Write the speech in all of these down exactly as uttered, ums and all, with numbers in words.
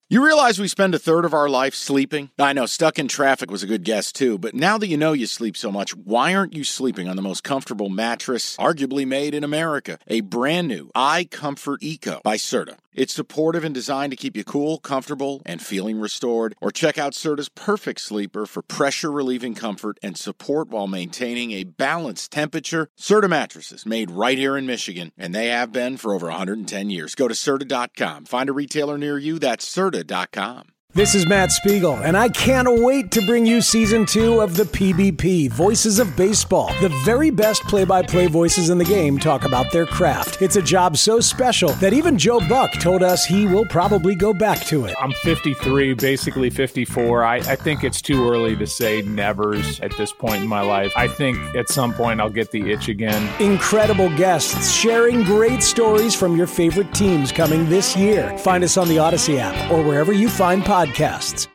You realize we spend a third of our life sleeping? I know, stuck in traffic was a good guess too, but now that you know you sleep so much, why aren't you sleeping on the most comfortable mattress arguably made in America? A brand new iComfort Eco by Serta. It's supportive and designed to keep you cool, comfortable, and feeling restored. Or check out Serta's Perfect Sleeper for pressure-relieving comfort and support while maintaining a balanced temperature. Serta mattresses made right here in Michigan, and they have been for over one hundred ten years. Go to Serta dot com. Find a retailer near you. That's Serta dot com. This is Matt Spiegel, and I can't wait to bring you Season two of the P B P, Voices of Baseball. The very best play-by-play voices in the game talk about their craft. It's a job so special that even Joe Buck told us he will probably go back to it. I'm fifty-three, basically fifty-four. I, I think it's too early to say nevers at this point in my life. I think at some point I'll get the itch again. Incredible guests sharing great stories from your favorite teams coming this year. Find us on the Odyssey app or wherever you find podcasts. Podcasts.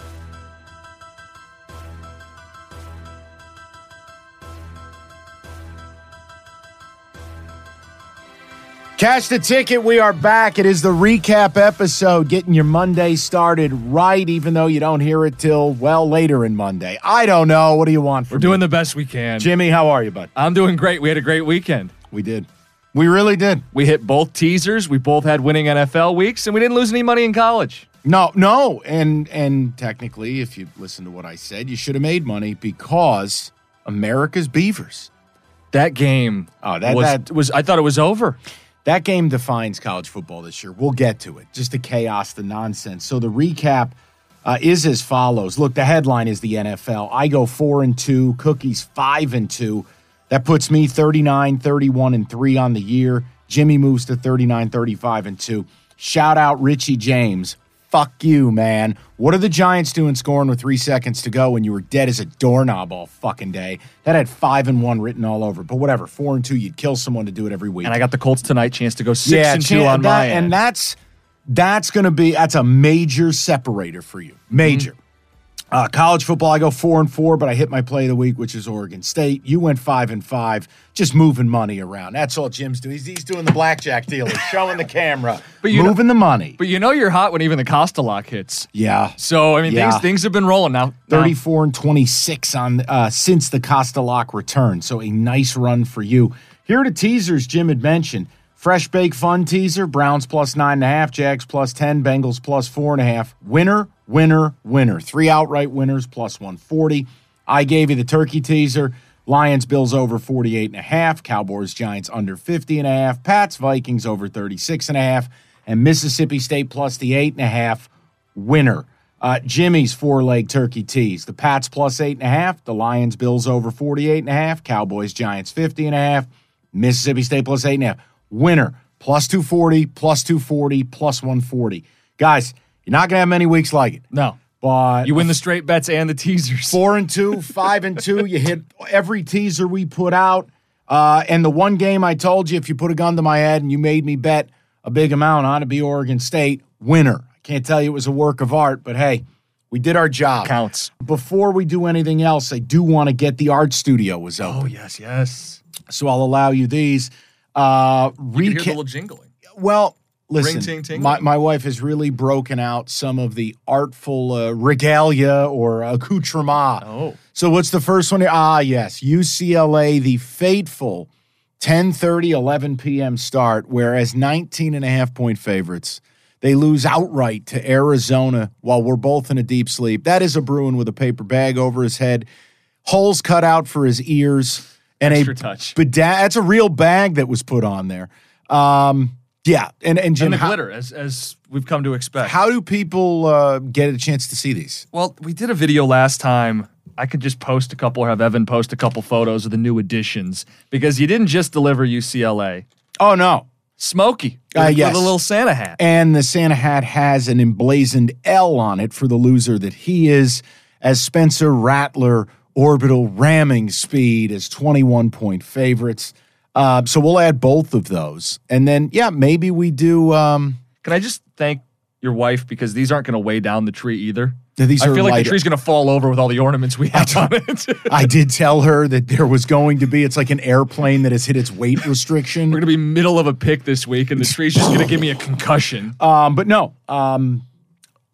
Cash the ticket. We are back. It is the recap episode, getting your Monday started right, even though you don't hear it till, well, later in Monday. I don't know. What do you want from We're doing me? the best we can. Jimmy, how are you, bud? I'm doing great. We had a great weekend. We did. We really did. We hit both teasers. We both had winning N F L weeks, and we didn't lose any money in college. No, no, and and technically, if you listen to what I said, you should have made money because America's Beavers. That game oh, that, was, that was, I thought it was over. That game defines college football this year. We'll get to it. Just the chaos, the nonsense. So the recap uh, is as follows. Look, the headline is the N F L. I go four and two, Cookies five and two. That puts me thirty-nine, thirty-one, and three on the year. Jimmy moves to thirty-nine, thirty-five, and two. Shout out Richie James. Fuck you, man. What are the Giants doing scoring with three seconds to go when you were dead as a doorknob all fucking day? That had five and one written all over. But whatever, four and two, you'd kill someone to do it every week. And I got the Colts tonight, chance to go six yeah, and ch- two on that, my end. And that's that's going to be, that's a major separator for you. Major. Mm-hmm. Uh, college football, I go four and four, but I hit my play of the week, which is Oregon State. You went five and five, just moving money around. That's all Jim's doing. He's, he's doing the blackjack dealer, showing the camera, but you moving know, the money. But you know you're hot when even the Costa lock hits. Yeah. So I mean, yeah. things things have been rolling now. Thirty-four and twenty-six on uh, since the Costa lock return. So a nice run for you. Here are the teasers Jim had mentioned. Fresh Bake Fun teaser, Browns plus nine and a half, Jags plus ten, Bengals plus four and a half. Winner, winner, winner. Three outright winners plus one forty. I gave you the turkey teaser. Lions, Bills over forty-eight and a half. Cowboys, Giants under fifty and a half. Pats, Vikings over thirty-six and a half. And Mississippi State plus the eight and a half. Winner. Uh, Jimmy's four-leg turkey tease. The Pats plus eight and a half. The Lions, Bills over forty-eight and a half. Cowboys, Giants fifty and a half. Mississippi State plus eight and a half. Winner, plus two forty, plus two forty, plus one forty. Guys, you're not going to have many weeks like it. No. But you win the straight bets and the teasers. Four and two, five and two. You hit every teaser we put out. Uh, and the one game I told you, if you put a gun to my head and you made me bet a big amount on it, be Oregon State, winner. I can't tell you it was a work of art, but hey, we did our job. Counts. Before we do anything else, I do want to get the art studio was open. Oh, yes, yes. So I'll allow you these. Uh, you can hear the little jingling. Well, listen, Ring, ting, ting. My, my wife has really broken out some of the artful uh, regalia or accoutrement. Oh. So what's the first one here? Ah, yes, U C L A, the fateful ten thirty, eleven p.m. start, whereas nineteen and a half point favorites, they lose outright to Arizona while we're both in a deep sleep. That is a Bruin with a paper bag over his head, holes cut out for his ears. And Extra a touch. But that's a real bag that was put on there. Um, yeah, and and Jim, and the how, glitter, as as we've come to expect. How do people uh, get a chance to see these? Well, we did a video last time. I could just post a couple or have Evan post a couple photos of the new additions because you didn't just deliver U C L A. Oh, no. Smokey. Uh, with, yes. with a little Santa hat. And the Santa hat has an emblazoned L on it for the loser that he is, as Spencer Rattler orbital ramming speed as twenty-one point favorites. Uh, so we'll add both of those. And then, yeah, maybe we do. Um, Can I just thank your wife because these aren't going to weigh down the tree either? These I are feel like lighter. the tree's going to fall over with all the ornaments we have on it. I did tell her that there was going to be, it's like an airplane that has hit its weight restriction. We're going to be middle of a pick this week, and the tree's just going to give me a concussion. Um, but no, um,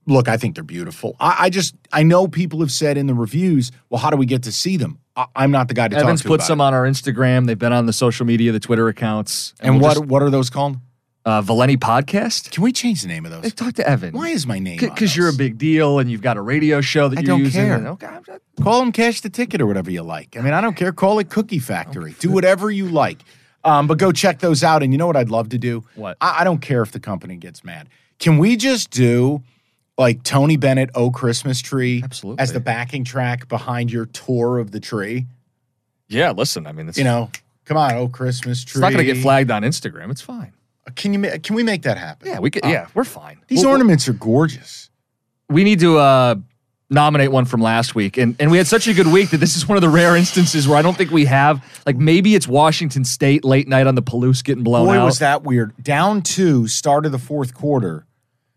Look, I think they're beautiful. I, I just, I know people have said in the reviews, well, how do we get to see them? I, I'm not the guy to Evans talk to put about some it. on our Instagram. They've been on the social media, the Twitter accounts. And, we'll what just- what are those called? Uh, Valeni Podcast? Can we change the name of those? Hey, talk to Evan. Why is my name on Because you're a those? big deal and you've got a radio show that I you're don't using. care. And, okay, I'm just- Call them Cash the Ticket or whatever you like. I mean, I don't care. Call it Cookie Factory. Do whatever you like. Um, but go check those out. And you know what I'd love to do? What? I, I don't care if the company gets mad. Can we just do like Tony Bennett, Oh Christmas Tree, Absolutely. as the backing track behind your tour of the tree? Yeah, listen, I mean, it's, You know, come on, Oh Christmas Tree. it's not going to get flagged on Instagram. It's fine. Can you? ma- Can we make that happen? Yeah, we could. Uh, yeah, we're fine. These We'll- ornaments are gorgeous. we need to uh, nominate one from last week. And and we had such a good week that this is one of the rare instances where I don't think we have, like maybe it's Washington State late night on the Palouse getting blown Boy, out. was that weird. Down two, start of the fourth quarter,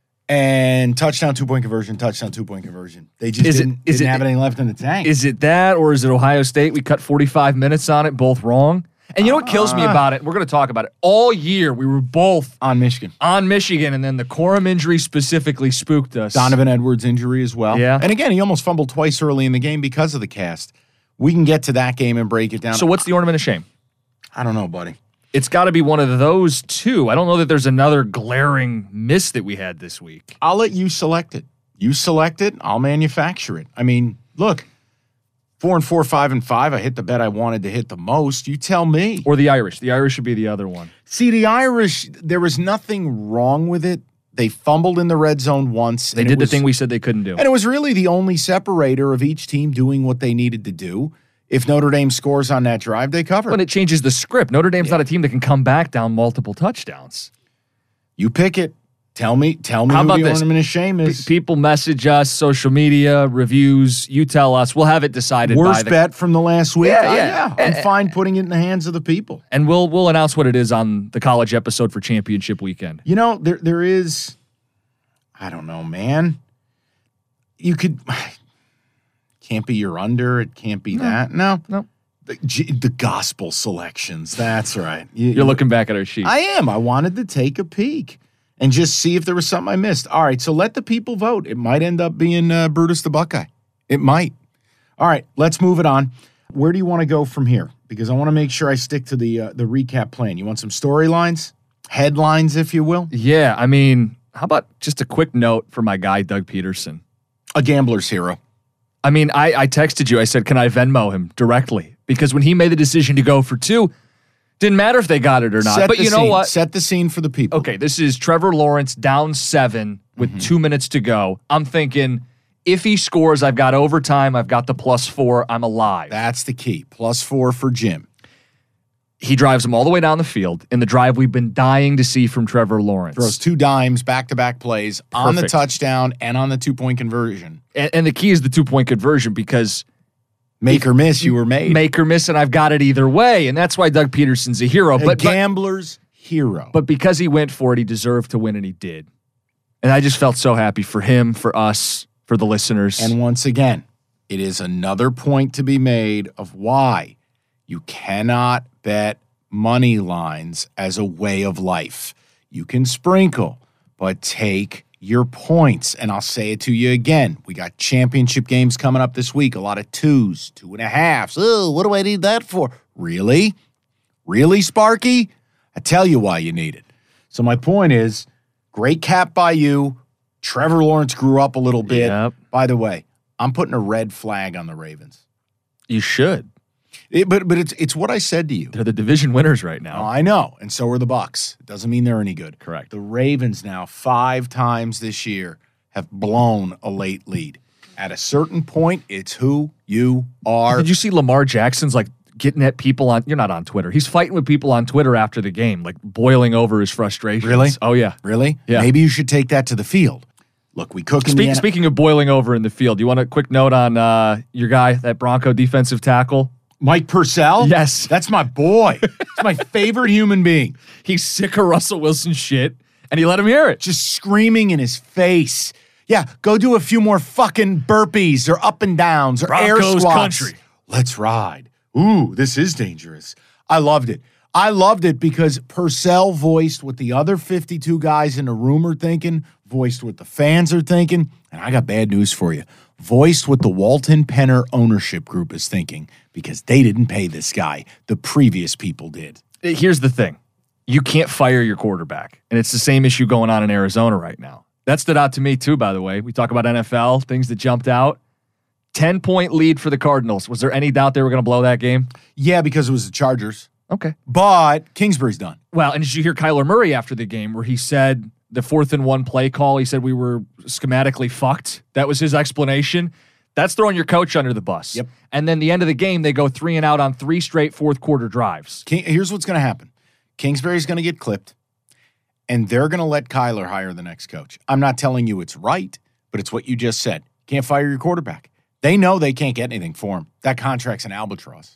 and touchdown, two-point conversion, touchdown, two-point conversion. They just Is it- didn't, is didn't it- have anything left in the tank. Is it that or is it Ohio State? We cut forty-five minutes on it, both wrong. And you know what kills me Uh. about it? We're going to talk about it. All year we were both on Michigan. on Michigan, and then the Corum injury specifically spooked us. Donovan Edwards injury as well. Yeah. And again, he almost fumbled twice early in the game because of the cast. We can get to that game and break it down. So what's the ornament of shame? I don't know, buddy. It's got to be one of those two. I don't know that there's another glaring miss that we had this week. I'll let you select it. You select it, I'll manufacture it. I mean, look, four and four, five and five. I hit the bet I wanted to hit the most. You tell me. Or the Irish. The Irish should be the other one. See, the Irish, there was nothing wrong with it. They fumbled in the red zone once. They and did it the was- thing we said they couldn't do. And it was really the only separator of each team doing what they needed to do. If Notre Dame scores on that drive, they cover. When it changes the script, Notre Dame's not a team that can come back down multiple touchdowns. You pick it. Tell me, tell me How who about the this? ornament of shame P- is. people message us, social media, reviews. You tell us. We'll have it decided by Worst the, bet from the last week. Yeah, Uh, yeah. I'm fine putting it in the hands of the people. and we'll we'll announce what it is on the college episode for championship weekend. You know, there there is, I don't know, man. You could, can't be your under. It can't be that. No. No. The, G- the gospel selections. That's right. You, You're looking back at our sheet. I am. I wanted to take a peek and just see if there was something I missed. All right, so let the people vote. It might end up being uh, Brutus the Buckeye. It might. All right, let's move it on. Where do you want to go from here? Because I want to make sure I stick to the uh, the recap plan. You want some storylines, headlines, if you will? yeah, I mean, how about just a quick note for my guy, Doug Peterson? A gambler's hero. I mean, I, I texted you. I said, can I Venmo him directly? Because when he made the decision to go for two, didn't matter if they got it or not. Set but the you know scene. what? Set the scene for the people. Okay, this is Trevor Lawrence down seven with Mm-hmm. two minutes to go. I'm thinking, if he scores, I've got overtime. I've got the plus four. I'm alive. That's the key. Plus four for Jim. He drives him all the way down the field in the drive we've been dying to see from Trevor Lawrence. Throws two dimes, back-to-back plays on the Perfect. touchdown and on the two-point conversion. And, and the key is the two-point conversion because Make or miss, you were made. make or miss, and I've got it either way. And that's why Doug Peterson's a hero. A But, but, gambler's hero. but because he went for it, he deserved to win, and he did. And I just felt so happy for him, for us, for the listeners. And once again, it is another point to be made of why you cannot bet money lines as a way of life. You can sprinkle, but take your points. And I'll say it to you again. We got championship games coming up this week. A lot of twos, two and a halves. Oh, what do I need that for? Really? Really, Sparky? I tell you why you need it. So my point is, great cap by you. Trevor Lawrence grew up a little bit. Yep. By the way, I'm putting a red flag on the Ravens. You should. It, but but it's it's what I said to you. They're the division winners right Oh, now. I know, and so are the Bucks. It doesn't mean they're any good. Correct. The Ravens now five times this year have blown a late lead. At a certain point, it's who you are. Did you see Lamar Jackson's like getting at people on, you're not on Twitter. He's fighting with people on Twitter after the game, like boiling over his frustrations. Really? Oh, yeah. Really? Yeah. Maybe you should take that to the field. Look, we cook in the Speak, N- speaking of boiling over in the field, you want a quick note on uh, your guy, that Bronco defensive tackle? Mike Purcell? Yes. That's my boy. He's my favorite human being. He's sick of Russell Wilson shit, and he let him hear it. Just screaming in his face. Yeah, go do a few more fucking burpees or up and downs or air Broncos squats. country. Let's ride. Ooh, this is dangerous. I loved it. I loved it because Purcell voiced what the other fifty-two guys in the room are thinking, voiced what the fans are thinking, and I got bad news for you. Voiced what the Walton Penner ownership group is thinking because they didn't pay this guy. The previous people did. Here's the thing. You can't fire your quarterback, and it's the same issue going on in Arizona right now. That stood out to me too, by the way. We talk about N F L, things that jumped out. ten-point lead for the Cardinals. Was there any doubt they were going to blow that game? Yeah, because it was the Chargers. Okay. But Kingsbury's done. Well, and did you hear Kyler Murray after the game where he said the fourth and one play call, he said we were schematically fucked? That was his explanation. That's throwing your coach under the bus. Yep. And then the end of the game, they go three and out on three straight fourth quarter drives. King, here's what's going to happen. Kingsbury's going to get clipped, and they're going to let Kyler hire the next coach. I'm not telling you it's right, but it's what you just said. Can't fire your quarterback. They know they can't get anything for him. That contract's an albatross.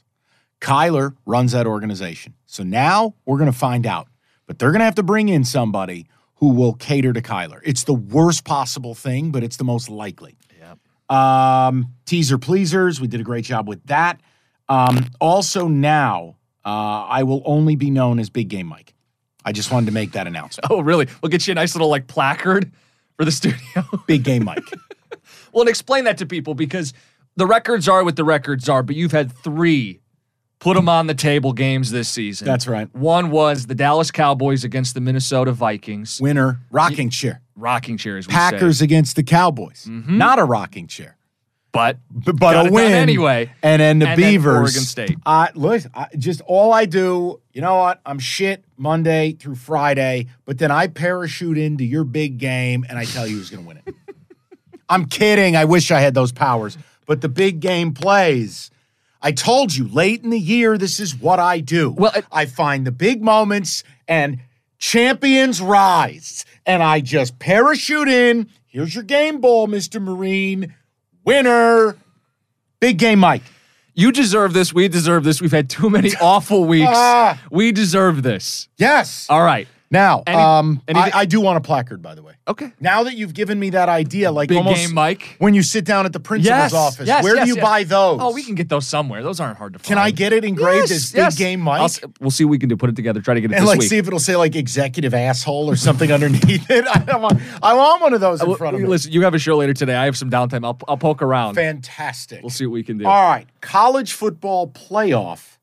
Kyler runs that organization. So now we're going to find out. But they're going to have to bring in somebody who will cater to Kyler. It's the worst possible thing, but it's the most likely. Yep. Um, teaser pleasers. We did a great job with that. Um, also now, uh, I will only be known as Big Game Mike. I just wanted to make that announcement. Oh, really? We'll get you a nice little like placard for the studio. Big Game Mike. Well, and explain that to people because the records are what the records are, but you've had three put them on the table games this season. That's right. One was the Dallas Cowboys against the Minnesota Vikings. Winner, rocking chair. Rocking chair, as we Packers say. against the Cowboys. Mm-hmm. Not a rocking chair. But, but, but a win anyway. And then the and Beavers. Then Oregon State. Uh, listen, I, just all I do, you know what? I'm shit Monday through Friday, but then I parachute into your big game and I tell you who's going to win it. I'm kidding. I wish I had those powers. But the big game plays. I told you, late in the year, this is what I do. Well, it, I find the big moments and champions rise. And I just parachute in. Here's your game ball, Mister Marine. Winner. Big Game Mike. You deserve this. We deserve this. We've had too many awful weeks. Ah. We deserve this. Yes. All right. Now, Any, um, anything- I, I do want a placard, by the way. Okay. Now that you've given me that idea, like Big almost Game Mike. when you sit down at the principal's Yes, office, yes, where yes, do you yes. buy those? Oh, we can get those somewhere. Those aren't hard to find. Can I get it engraved yes, as Big yes. Game Mike? I'll s- we'll see what we can do. Put it together. Try to get it and this like week. see if it'll say like executive asshole or something underneath it. I don't want. I want one of those in Well, front of me. Listen, you have a show later today. I have some downtime. I'll I'll poke around. Fantastic. We'll see what we can do. All right, college football playoff,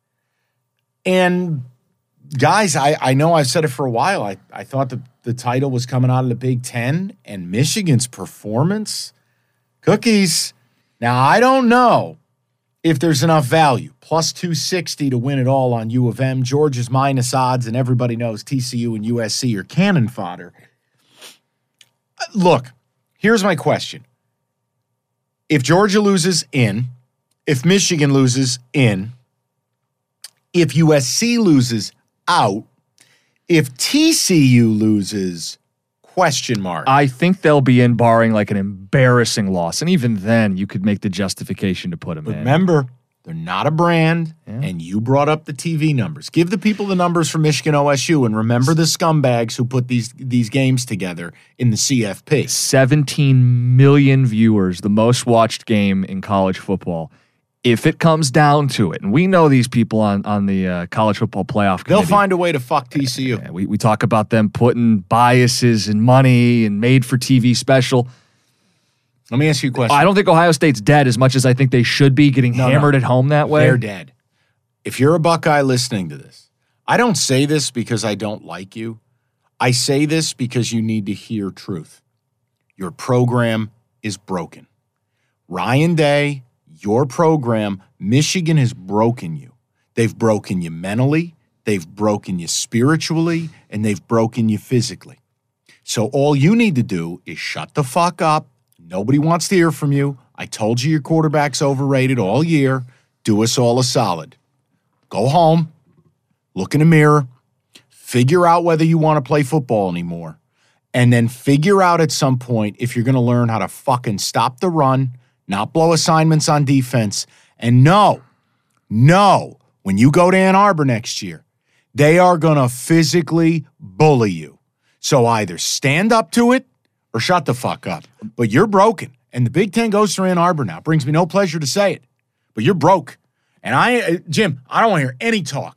and guys, I I know I've said it for a while. I I thought the the title was coming out of the Big Ten, and Michigan's performance, cookies. Now I don't know if there's enough value. Plus two sixty to win it all on U of M. Georgia's minus odds, and everybody knows T C U and U S C are cannon fodder. Look, here's my question. If Georgia loses, in. If Michigan loses, in. If U S C loses, out. If T C U loses, question mark. I think they'll be in barring like an embarrassing loss. And even then, you could make the justification to put them But in. remember, they're not a brand, Yeah. and you brought up the T V numbers. Give the people the numbers for Michigan O S U, and remember the scumbags who put these these games together in the C F P. seventeen million viewers, the most watched game in college football. If it comes down to it, and we know these people on, on the uh, college football playoff committee. They'll find a way to fuck T C U. Yeah, we, we talk about them putting biases and money and made-for-T V special. Let me ask you a question. I don't think Ohio State's dead as much as I think they should be getting No, hammered no. at home that way. They're dead. If you're a Buckeye listening to this, I don't say this because I don't like you. I say this because you need to hear truth. Your program is broken. Ryan Day, your program, Michigan has broken you. They've broken you mentally, they've broken you spiritually, and they've broken you physically. So all you need to do is shut the fuck up. Nobody wants to hear from you. I told you your quarterback's overrated all year. Do us all a solid. Go home, look in the mirror, figure out whether you want to play football anymore, and then figure out at some point if you're going to learn how to fucking stop the run, not blow assignments on defense, and know, know, when you go to Ann Arbor next year, they are going to physically bully you. So either stand up to it or shut the fuck up. But you're broken, and the Big Ten goes to Ann Arbor now. It brings me no pleasure to say it, but you're broke. And I, uh, Jim, I don't want to hear any talk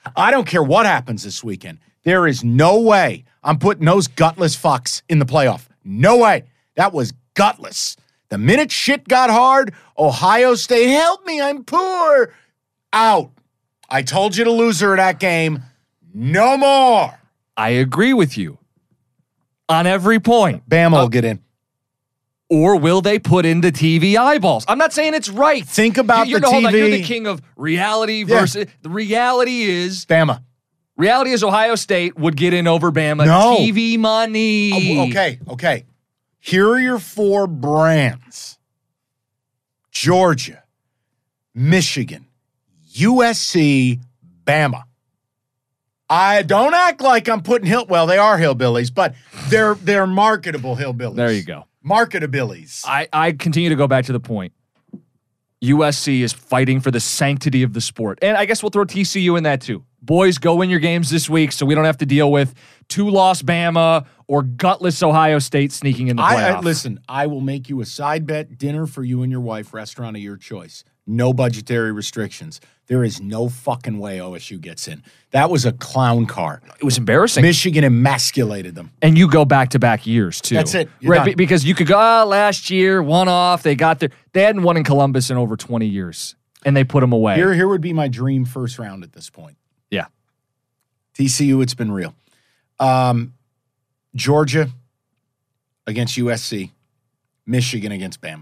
I don't care what happens this weekend. There is no way I'm putting those gutless fucks in the playoff. No way. That was gutless. The minute shit got hard, Ohio State, help me, I'm poor. Out. I told you to lose her that game. No more. I agree with you on every point. Bama uh, will get in. Or will they put in the T V eyeballs? I'm not saying it's right. Think about you're, the no, hold T V. on, you're the king of reality versus... Yeah. The reality is... Bama. Reality is Ohio State would get in over Bama. No. T V money. Oh, okay, okay. Here are your four brands. Georgia, Michigan, U S C, Bama. I don't act like I'm putting hill. Well, they are hillbillies, but they're they're marketable hillbillies. There you go. Marketabilities. I, I continue to go back to the point. U S C is fighting for the sanctity of the sport. And I guess we'll throw T C U in that too. Boys, go win your games this week so we don't have to deal with two-loss Bama or gutless Ohio State sneaking in the playoffs. I, I, listen, I will make you a side bet dinner for you and your wife, restaurant of your choice. No budgetary restrictions. There is no fucking way O S U gets in. That was a clown car. It was embarrassing. Michigan emasculated them. And you go back-to-back years, too. That's it. You're right, done. b- because you could go, oh, last year, one off, they got there. They hadn't won in Columbus in over twenty years, and they put them away. Here, here would be my dream first round at this point. Yeah. T C U, it's been real. Um, Georgia against U S C. Michigan against Bama.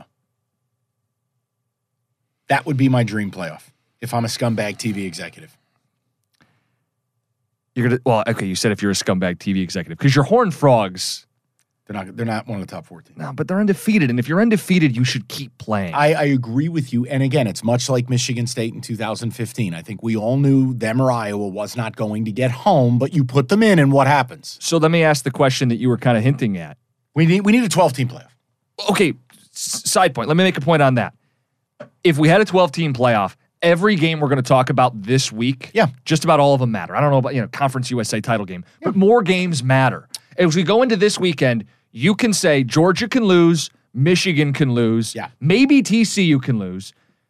That would be my dream playoff if I'm a scumbag T V executive. You're gonna well, okay. You said if you're a scumbag T V executive because you're Horned Frogs. They're not. They're not one of the top fourteen. No, but they're undefeated, and if you're undefeated, you should keep playing. I, I agree with you. And again, it's much like Michigan State in two thousand fifteen. I think we all knew them or Iowa was not going to get home, but you put them in, and what happens? So let me ask the question that you were kind of hinting at. We need we need a twelve-team playoff. Okay, s- side point. Let me make a point on that. If we had a twelve-team playoff, every game we're going to talk about this week, yeah, just about all of them matter. I don't know about, you know, Conference U S A title game, yeah. But more games matter. As we go into this weekend, you can say Georgia can lose, Michigan can lose, yeah. maybe T C U can lose.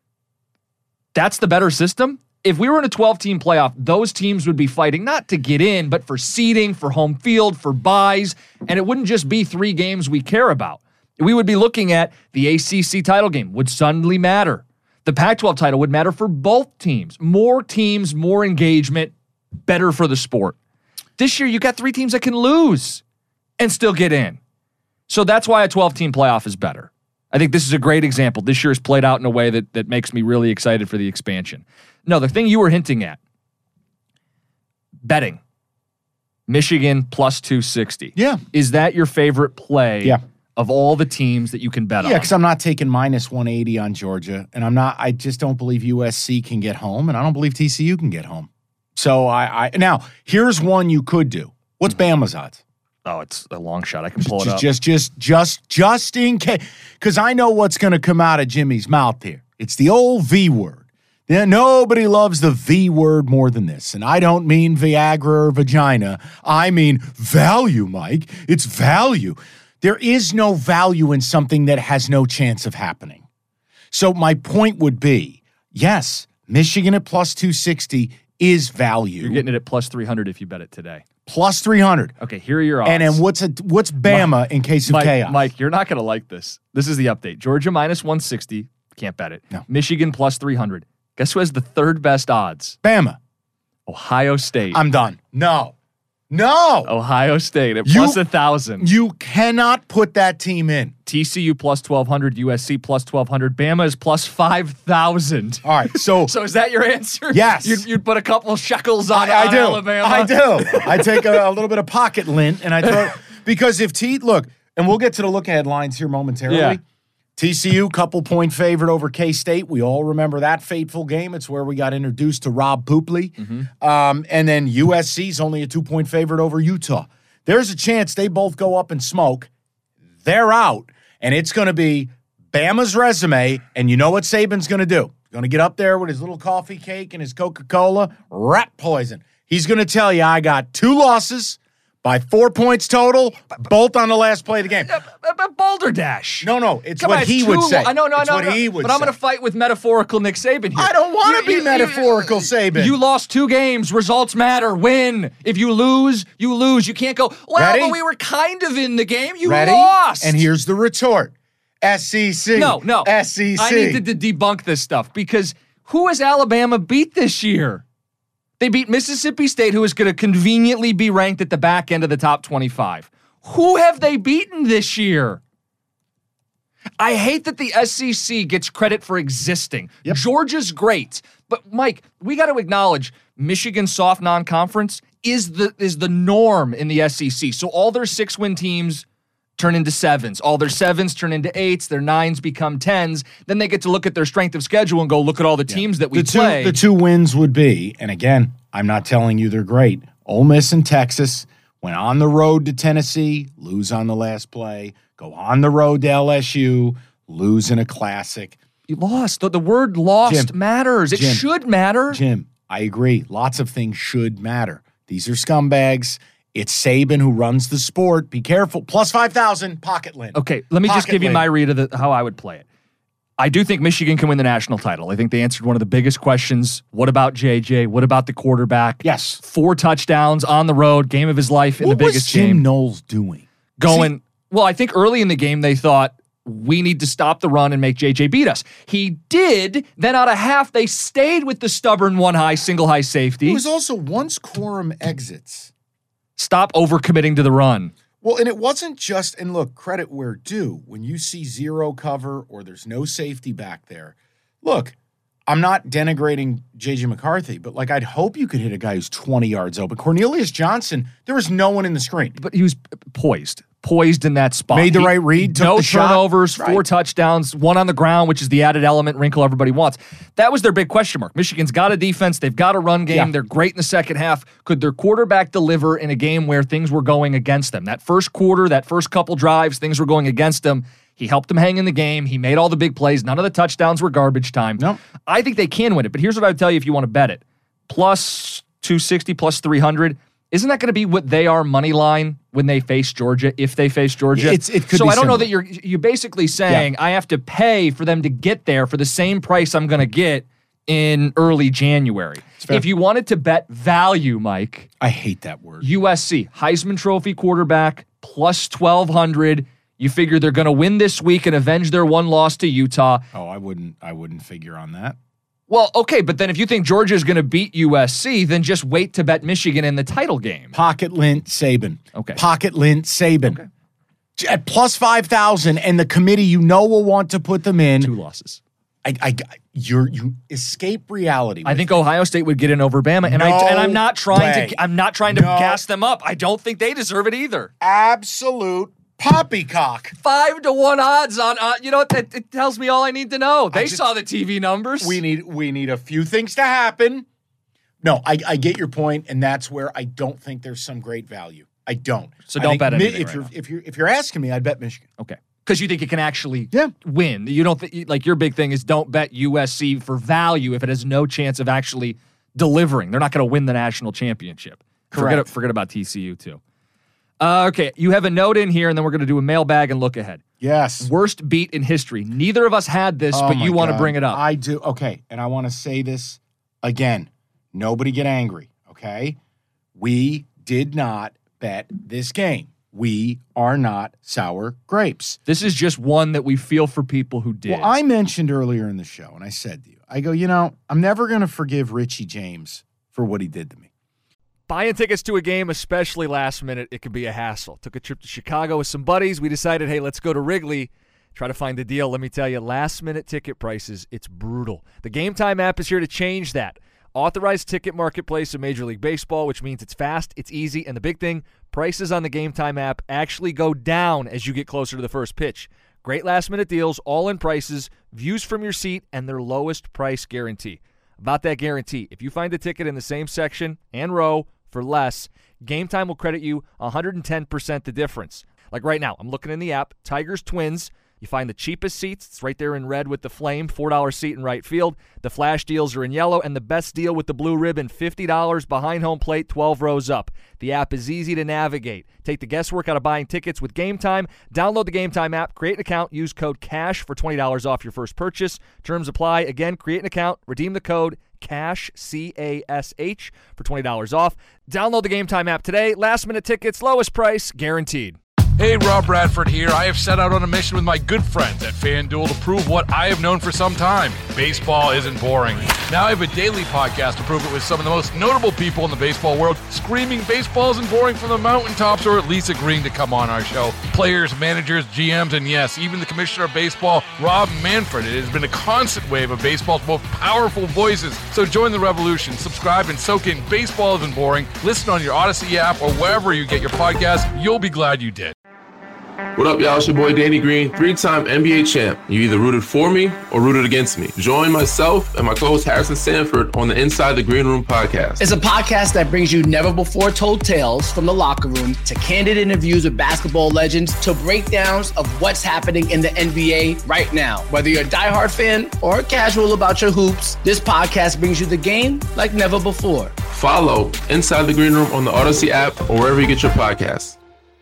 That's the better system. If we were in a twelve-team playoff, those teams would be fighting not to get in, but for seeding, for home field, for buys, and it wouldn't just be three games we care about. We would be looking at the A C C title game would suddenly matter. The Pac twelve title would matter for both teams. More teams, more engagement, better for the sport. This year, you got three teams that can lose and still get in. So that's why a twelve-team playoff is better. I think this is a great example. This year is played out in a way that, that makes me really excited for the expansion. No, the thing you were hinting at, betting. Michigan plus two sixty. Yeah. Is that your favorite play? Yeah. Of all the teams that you can bet yeah, on. Yeah, because I'm not taking minus one eighty on Georgia, and I'm not. I just don't believe U S C can get home, and I don't believe T C U can get home. So I, I now here's one you could do. What's Bama's odds? Oh, it's a long shot. I can pull just, it up. Just, just, just, just in case, because I know what's going to come out of Jimmy's mouth here. It's the old V word. Then nobody loves the V word more than this, and I don't mean Viagra or vagina. I mean value, Mike. It's value. There is no value in something that has no chance of happening. So my point would be, yes, Michigan at plus two sixty is value. You're getting it at plus three hundred if you bet it today. Plus three hundred. Okay, here are your odds. And then what's a, what's Bama Mike, in case of Mike, chaos? Mike, you're not going to like this. This is the update. Georgia minus one sixty. Can't bet it. No. Michigan plus three hundred. Guess who has the third best odds? Bama. Ohio State. I'm done. No. No. Ohio State at You- plus one thousand. You cannot put that team in. T C U plus twelve hundred. U S C plus twelve hundred. Bama is plus five thousand. All right. So, So is that your answer? Yes. You'd, you'd put a couple shekels on, I, I on do. Alabama. I do. I take a, a little bit of pocket lint and I throw because if T look, and we'll get to the look ahead lines here momentarily. Yeah. T C U, couple point favorite over K-State. We all remember that fateful game. It's where we got introduced to Rob Poopley. Mm-hmm. Um, and then U S C's only a two-point favorite over Utah. There's a chance they both go up and smoke. They're out. And it's going to be Bama's resume. And you know what Saban's going to do? He's going to get up there with his little coffee cake and his Coca-Cola. Rat poison. He's going to tell you, I got two losses, by four points total, both on the last play of the game. But Boulder Dash. No, no, it's Come what on, he it's would too say. long. I know, no, it's no, what no. he would But I'm say. going to fight with metaphorical Nick Saban here. I don't want to You- be you- metaphorical, Saban. You lost two games. Results matter. Win. If you lose, you lose. You can't go, well, Ready? but we were kind of in the game. You Ready? lost. And here's the retort. S E C. No, no. S E C. I need to de- debunk this stuff because who has Alabama beat this year? They beat Mississippi State, who is going to conveniently be ranked at the back end of the top twenty-five. Who have they beaten this year? I hate that the S E C gets credit for existing. Yep. Georgia's great. But, Mike, we got to acknowledge Michigan's soft non-conference is the is the norm in the S E C. So all their six-win teams turn into sevens. All their sevens turn into eights. Their nines become tens. Then they get to look at their strength of schedule and go, look at all the teams that we the two, play. The two wins would be, and again, I'm not telling you they're great, Ole Miss and Texas went on the road to Tennessee, lose on the last play, go on the road to L S U, lose in a classic. You lost. The, the word lost Jim, matters. It Jim, should matter. Jim, I agree. Lots of things should matter. These are scumbags. It's Saban who runs the sport. Be careful. Plus five thousand, pocket lint. Okay, let me just Pocket give you lint. my read of the, how I would play it. I do think Michigan can win the national title. I think they answered one of the biggest questions. What about J J? What about the quarterback? Yes. Four touchdowns on the road, game of his life in What the biggest was Jim game. Knowles doing? Going, well, I think early in the game they thought, we need to stop the run and make J J beat us. He did. Then out of half, they stayed with the stubborn one high, single high safety. It was also once Corum exits. Stop overcommitting to the run. Well, and it wasn't just, and look, credit where due, when you see zero cover or there's no safety back there. Look, I'm not denigrating J J McCarthy, but like I'd hope you could hit a guy who's twenty yards open. Cornelius Johnson, there was no one in the screen. But he was poised. Poised in that spot. Made the He- right read, took No the shot. turnovers, four Right. touchdowns, one on the ground, which is the added element wrinkle everybody wants. That was their big question mark. Michigan's got a defense. They've got a run game. Yeah. They're great in the second half. Could their quarterback deliver in a game where things were going against them? That first quarter, that first couple drives, things were going against them. He helped them hang in the game. He made all the big plays. None of the touchdowns were garbage time. Nope. I think they can win it, but here's what I would tell you if you want to bet it. Plus two sixty, plus three hundred. Isn't that going to be what they are money line when they face Georgia, if they face Georgia? It's- it could so be I don't know similar. that you're you're basically saying I have to pay for them to get there for the same price I'm going to get in early January. fair. If you wanted to bet value, Mike, I hate that word. U S C, Heisman Trophy quarterback, plus twelve hundred. You figure they're going to win this week and avenge their one loss to Utah. Oh, I wouldn't I wouldn't figure on that. Well, okay, but then if you think Georgia is going to beat U S C, then just wait to bet Michigan in the title game. Pocket lint Saban. Okay. Pocket lint Saban. Okay. At plus five thousand, and the committee you know will want to put them in. Two losses. I, I, you're, you escape reality. I with think it. Ohio State would get in over Bama, and I No and I'm not trying way. to I'm not trying to No. gas them up. I don't think they deserve it either. Absolute poppycock. Five to one odds on uh, you know what that it tells me all I need to know. They just- saw the T V numbers. We need we need a few things to happen. No, I, I get your point, and that's where I don't think there's some great value. I don't. So I don't think bet Mi- anything if right you're now. if you're if you're asking me, I'd bet Michigan. Okay. Because you think it can actually Yeah. win. You don't think, like, your big thing is don't bet U S C for value if it has no chance of actually delivering. They're not going to win the national championship. Forget, Correct. forget about T C U, too. Uh, okay, you have a note in here, and then we're going to do a mailbag and look ahead. Yes. Worst beat in history. Neither of us had this, Oh but my you want to God. bring it up. I do. Okay, and I want to say this again. Nobody get angry, okay? We did not bet this game. We are not sour grapes. This is just one that we feel for people who did. Well, I mentioned earlier in the show, and I said to you, I go, you know, I'm never going to forgive Richie James for what he did to me. Buying tickets to a game, especially last minute, it can be a hassle. Took a trip to Chicago with some buddies. We decided, hey, let's go to Wrigley, try to find a deal. Let me tell you, last minute ticket prices, it's brutal. The Game Time app is here to change that. Authorized ticket marketplace of Major League Baseball, which means it's fast, it's easy, and the big thing, prices on the Game Time app actually go down as you get closer to the first pitch. Great last minute deals, all in prices, views from your seat, and their lowest price guarantee. About that guarantee, if you find a ticket in the same section and row for less, Game Time will credit you one hundred ten percent the difference. Like right now, I'm looking in the app, Tigers Twins, You find the cheapest seats. It's right there in red with the flame, four dollars seat in right field. The flash deals are in yellow, and the best deal with the blue ribbon, fifty dollars behind home plate, twelve rows up. The app is easy to navigate. Take the guesswork out of buying tickets with Game Time. Download the Game Time app, create an account, use code CASH for twenty dollars off your first purchase. Terms apply. Again, create an account, redeem the code CASH, C A S H, for twenty dollars off. Download the Game Time app today. Last minute tickets, lowest price, guaranteed. Hey, Rob Bradford here. I have set out on a mission with my good friends at FanDuel to prove what I have known for some time. Baseball isn't boring. Now I have a daily podcast to prove it with some of the most notable people in the baseball world, screaming baseball isn't boring from the mountaintops, or at least agreeing to come on our show. Players, managers, G Ms, and yes, even the commissioner of baseball, Rob Manfred. It has been a constant wave of baseball's most powerful voices. So join the revolution. Subscribe and soak in Baseball Isn't Boring. Listen on your Odyssey app or wherever you get your podcast. You'll be glad you did. What up, y'all? It's your boy Danny Green, three-time N B A champ. You either rooted for me or rooted against me. Join myself and my co-host Harrison Sanford on the Inside the Green Room podcast. It's a podcast that brings you never-before-told tales from the locker room to candid interviews with basketball legends to breakdowns of what's happening in the N B A right now. Whether you're a diehard fan or casual about your hoops, this podcast brings you the game like never before. Follow Inside the Green Room on the Odyssey app or wherever you get your podcasts.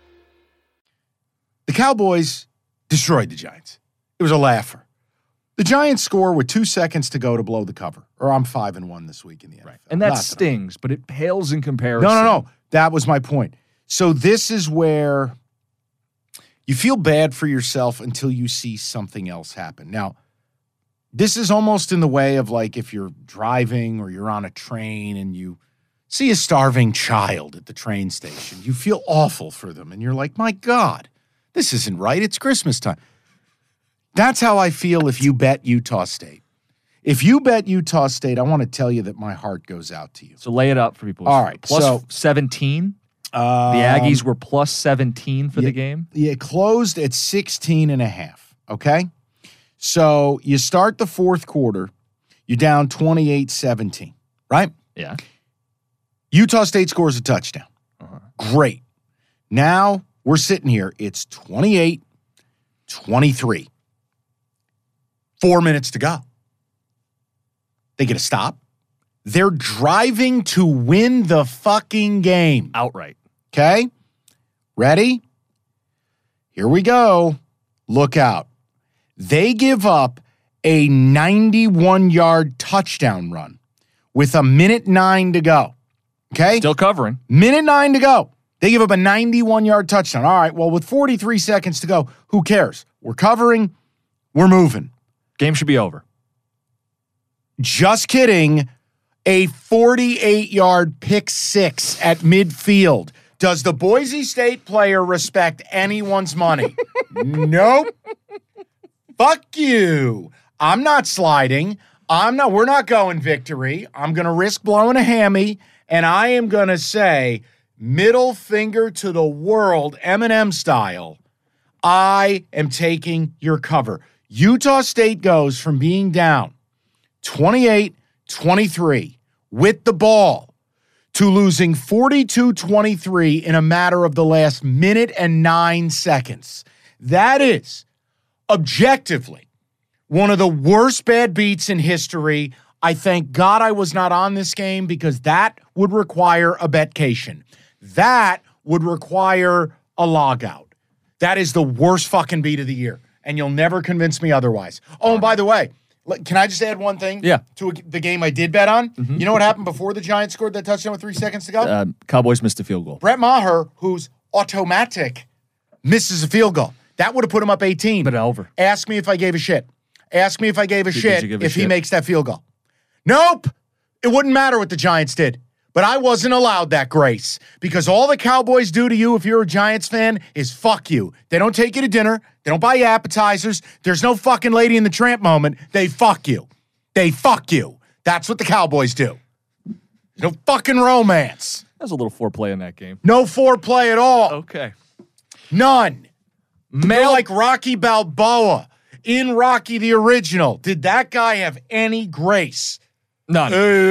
The Cowboys destroyed the Giants. It was a laugher. The Giants score with two seconds to go to blow the cover. Or I'm five and one this week in the N F L. Right. And that Not stings, but it pales in comparison. No, no, no. That was my point. So this is where you feel bad for yourself until you see something else happen. Now, this is almost in the way of like if you're driving or you're on a train and you see a starving child at the train station. You feel awful for them. And you're like, my God. This isn't right. It's Christmas time. That's how I feel if you bet Utah State. If you bet Utah State, I want to tell you that my heart goes out to you. So lay it up for people. All right. Plus so, seventeen. Um, the Aggies were plus seventeen for yeah, the game. Yeah, it closed at sixteen and a half. Okay. So you start the fourth quarter, you're down twenty-eight seventeen, right? Yeah. Utah State scores a touchdown. Uh-huh. Great. Now, we're sitting here. It's twenty-eight twenty-three. Four minutes to go. They get a stop. They're driving to win the fucking game. Outright. Okay? Ready? Here we go. Look out. They give up a ninety-one-yard touchdown run with a minute nine to go. Okay? Still covering. Minute nine to go. They give up a ninety-one-yard touchdown. All right, well, with forty-three seconds to go, who cares? We're covering. We're moving. Game should be over. Just kidding. A forty-eight-yard pick six at midfield. Does the Boise State player respect anyone's money? Nope. Fuck you. I'm not sliding. I'm not. We're not going victory. I'm going to risk blowing a hammy, and I am going to say, middle finger to the world, Eminem style, I am taking your cover. Utah State goes from being down twenty-eight twenty-three with the ball to losing forty-two twenty-three in a matter of the last minute and nine seconds. That is objectively one of the worst bad beats in history. I thank God I was not on this game because that would require a betcation. That would require a logout. That is the worst fucking beat of the year, and you'll never convince me otherwise. Oh, and by the way, can I just add one thing? Yeah. To a, the game I did bet on? Mm-hmm. You know what happened before the Giants scored that touchdown with three seconds to go? Uh, Cowboys missed a field goal. Brett Maher, who's automatic, misses a field goal. That would have put him up eighteen. But over. Ask me if I gave a shit. Ask me if I gave a Did, shit did a if shit? he makes that field goal. Nope. It wouldn't matter what the Giants did. But I wasn't allowed that grace because all the Cowboys do to you if you're a Giants fan is fuck you. They don't take you to dinner. They don't buy you appetizers. There's no fucking Lady in the Tramp moment. They fuck you. They fuck you. That's what the Cowboys do. No fucking romance. There's a little foreplay in that game. No foreplay at all. Okay. None. Mail- You're like Rocky Balboa in Rocky the original. Did that guy have any grace? None.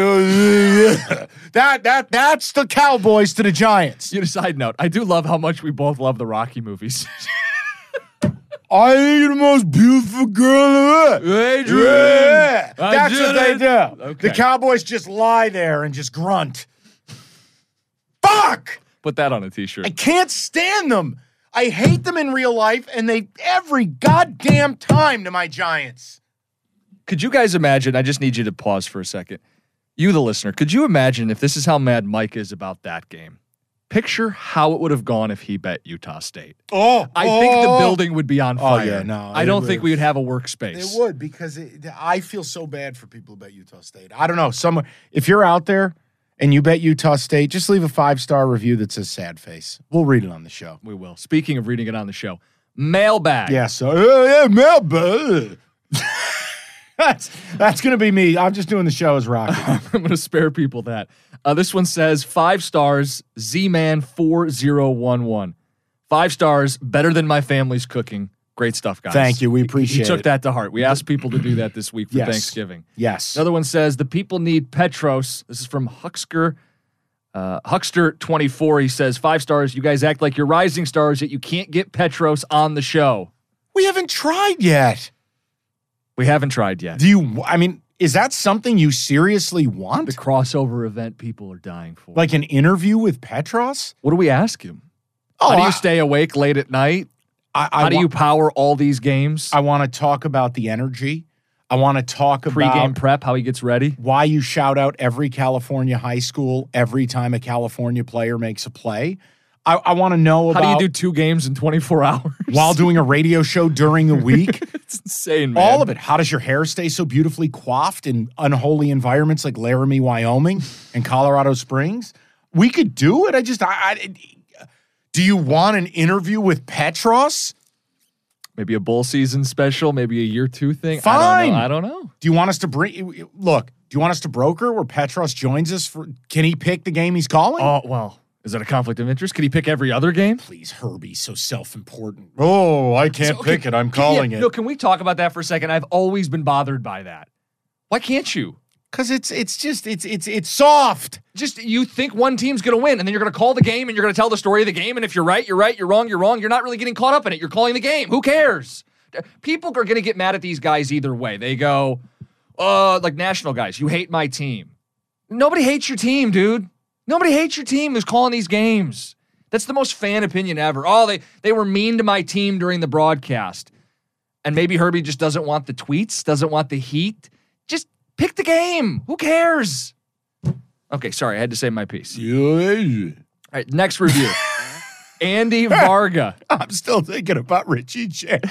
that that that's the Cowboys to the Giants. You know, side note, I do love how much we both love the Rocky movies. I think you're the most beautiful girl ever. Adrian, Yeah. I That's did what they it. do. Okay. The Cowboys just lie there and just grunt. Fuck! Put that on a t-shirt. I can't stand them. I hate them in real life, and they every goddamn time to my Giants. Could you guys imagine? I just need you to pause for a second. You, the listener, could you imagine if this is how mad Mike is about that game? Picture how it would have gone if he bet Utah State. Oh, I think the building would be on Oh, fire. yeah, no, I it don't would. think we would have a workspace. It would, because it, I feel so bad for people who bet Utah State. I don't know. Some, if you're out there and you bet Utah State, just leave a five-star review that says sad face. We'll read it on the show. We will. Speaking of reading it on the show, mailbag. Yeah, so, uh, yeah, mailbag. That's, that's going to be me. I'm just doing the show as Rocky. I'm going to spare people that. Uh, this one says five stars, Z-Man four zero one one. Five stars, better than my family's cooking. Great stuff, guys. Thank you. We appreciate He took it. that to heart. We asked people to do that this week for Yes. Thanksgiving. Yes. Another one says the people need Petros. This is from Huckster. Uh, Huckster twenty-four. He says five stars. You guys act like you're rising stars, yet you can't get Petros on the show. We haven't tried yet. We haven't tried yet. Do you, I mean, is that something you seriously want? The crossover event people are dying for. Like an interview with Petros? What do we ask him? Oh, How do you I- stay awake late at night? I, I How do wa- you power all these games? I want to talk about the energy. I want to talk Pre-game about prep, how he gets ready. why you shout out every California high school every time a California player makes a play. I, I want to know about How do you do two games in twenty-four hours? while doing a radio show during the week. It's insane, man. All of it. How does your hair stay so beautifully coiffed in unholy environments like Laramie, Wyoming, and Colorado Springs? We could do it. I just, I, I do you want an interview with Petros? Maybe a bowl season special, maybe a year two thing. Fine. I don't know. I don't know. Do you want us to bring? Look, do you want us to broker where Petros joins us for? Can he pick the game he's calling? Oh, well, is that a conflict of interest? Could he pick every other game? Please, Herbie, so self-important. Oh, I can't So, okay, pick it. I'm yeah, calling it. No, can we talk about that for a second? I've always been bothered by that. Why can't you? Because it's it's just it's it's it's soft. Just you think one team's going to win, and then you're going to call the game, and you're going to tell the story of the game, and if you're right, you're right, you're wrong, you're wrong. You're not really getting caught up in it. You're calling the game. Who cares? People are going to get mad at these guys either way. They go, uh, like national guys, you hate my team. Nobody hates your team, dude. Nobody hates your team who's calling these games. That's the most fan opinion ever. Oh, they, they were mean to my team during the broadcast. And maybe Herbie just doesn't want the tweets, doesn't want the heat. Just pick the game. Who cares? Okay, sorry, I had to say my piece. All right, next review. Andy Varga. I'm still thinking about Richie James.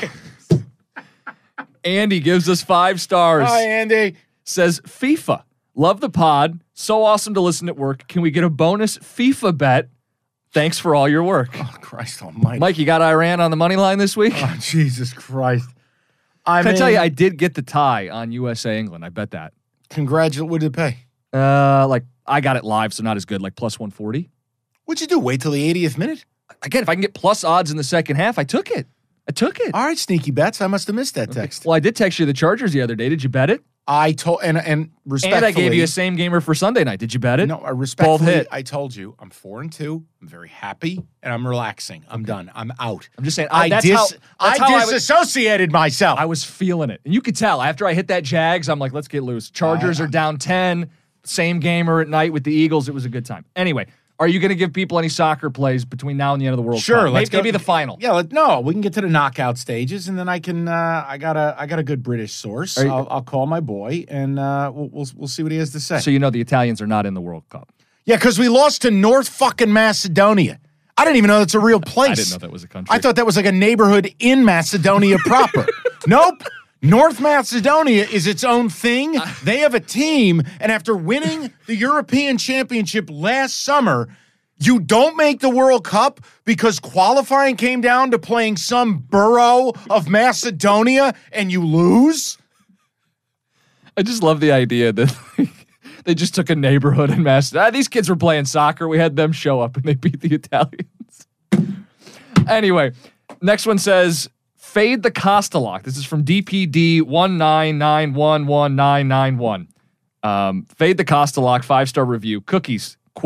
Andy gives us five stars. Hi, Andy. Says FIFA. Love the pod. So awesome to listen at work. Can we get a bonus FIFA bet? Thanks for all your work. Oh, Christ almighty. Mike, you got Iran on the money line this week? Oh, Jesus Christ. I Can I mean, tell you, I did get the tie on U S A England. I bet that. congratulate. What did it pay? Uh, like I got it live, so not as good. Like plus one forty. What'd you do? Wait till the eightieth minute? Again, if I can get plus odds in the second half, I took it. I took it. All right, sneaky bets. I must have missed that text. Well, I did text you the Chargers the other day. Did you bet it? I told and and respectfully, And I gave you a same gamer for Sunday night. Did you bet it? No, I respectfully, hit. I told you I'm four and two. I'm very happy and I'm relaxing. I'm done. I'm out. I'm just saying. I, I that's dis how, that's I how I was, disassociated myself. I was feeling it. And you could tell after I hit that Jags, I'm like, let's get loose. Chargers I- are down ten. Same gamer at night with the Eagles. It was a good time. Anyway, are you going to give people any soccer plays between now and the end of the World Sure, Cup? let's maybe, maybe go- the final. Yeah, let, no, we can get to the knockout stages, and then I can. Uh, I got a. I got a good British source. Are you- I'll, I'll call my boy, and uh, we'll, we'll we'll see what he has to say. So you know the Italians are not in the World Cup. yeah, because we lost to North fucking Macedonia. I didn't even know that's a real place. I didn't know that was a country. I thought that was like a neighborhood in Macedonia proper. Nope. North Macedonia is its own thing. They have a team, and after winning the European Championship last summer, you don't make the World Cup because qualifying came down to playing some borough of Macedonia and you lose? I just love the idea that they just took a neighborhood in Macedonia. Ah, these kids were playing soccer. We had them show up and they beat the Italians. Anyway, next one says, fade the Costalock. This is from D P D one nine nine one one nine nine one. Um, fade the Costalock, five-star review. Cookies, quote,